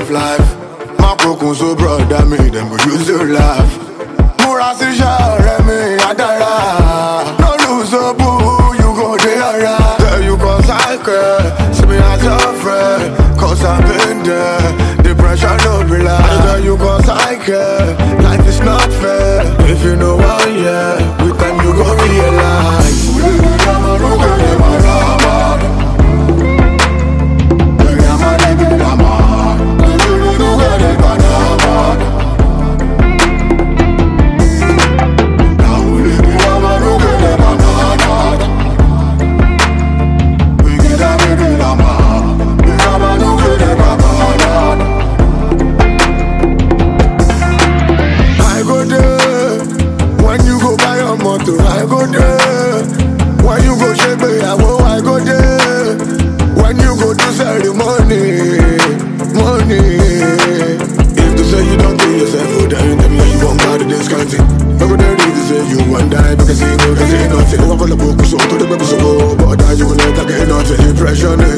of life. My broken so broad that me, them go use to laugh. Murasi Remy Adara. No lose a boo, you go there. Tell you cause I care. See me as a friend, cause I've been there. Depression no be lie. I tell you cause I care. Life is not fair. If you know why, yeah, with time you go realize. I go there. When you go shake me, I go there. When you go do ceremony, money. If they say you don't kill yourself, oh, then tell me that you won't buy the discounting. I go there to say you one die because you know nothing. I call the book so to the baby so but that you will never get nothing. Depression